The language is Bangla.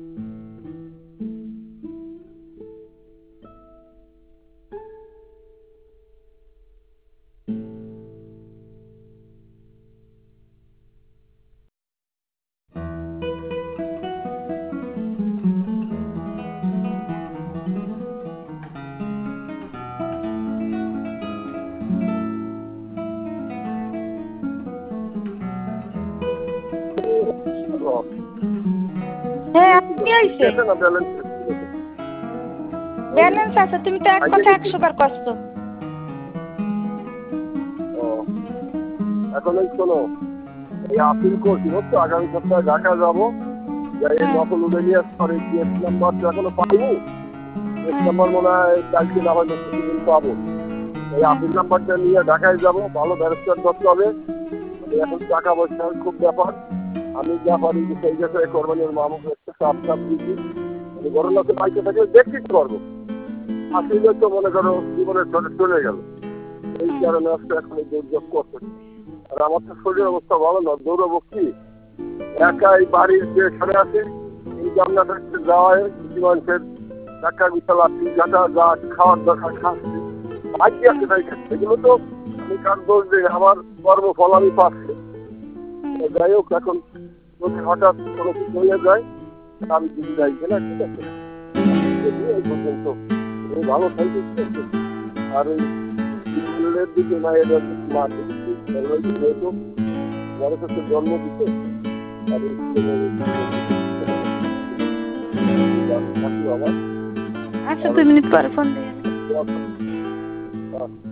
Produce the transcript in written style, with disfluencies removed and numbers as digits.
হ্যাঁ কি হইছে? ব্যালেন্স আছে, তুমি তো এক কথা 100 বার কষ্ট। এখন এই শোনো, এই আপিল করছি বুঝছো, আগামী সপ্তাহে ঢাকা যাবো, যাই নকল উঠে নিয়ে আসতে জিএস নাম্বার তো এখনো পাইনি। জিএস নাম্বার মনে হয় কালকে না হয়তো প্রতিদিন পাবো। এই আপিল নাম্বারটা নিয়ে ঢাকায় যাবো, ভালো ব্যারিস্টার করতে হবে। এখন টাকা পয়সার খুব ব্যাপার, আমি যা পারি সেই জায়গায় কোরবানির মামুকে একটা চাপ দিচ্ছি। আমি বড় লোকের বাইকে থাকলে দেখতে পারবো, আসলে তো মনে করো জীবনের সাথে চলে গেল। এই কারণে আজকে এখন এই দুর্যোগ করতে। আর আমার তো শরীরের অবস্থা ভালো না, দৌড়াবো কি একাই বাড়ির যে সরে আছে এই জামনাটা যাওয়ায় কিছু মানুষের টাকা বিশাল টাকা যা খাওয়ার দরকার খাচ্ছি, ভাগ্য আছে তাই খাচ্ছে। এগুলো তো আমি কার দোষ দিই, আমার কর্মফল আমি পাচ্ছি। যাই হোক, এখন যদি হঠাৎ কোনো কিছু হয়ে যায় আমি যদি যাই না, ঠিক আছে এই পর্যন্ত ভালো থাকি। আর ওই স্কুলের দিকে না এটা মা যেহেতু বড় কাছে জন্ম দিতে আর আচ্ছা 2 মিনিট পরে ফোন দিয়ে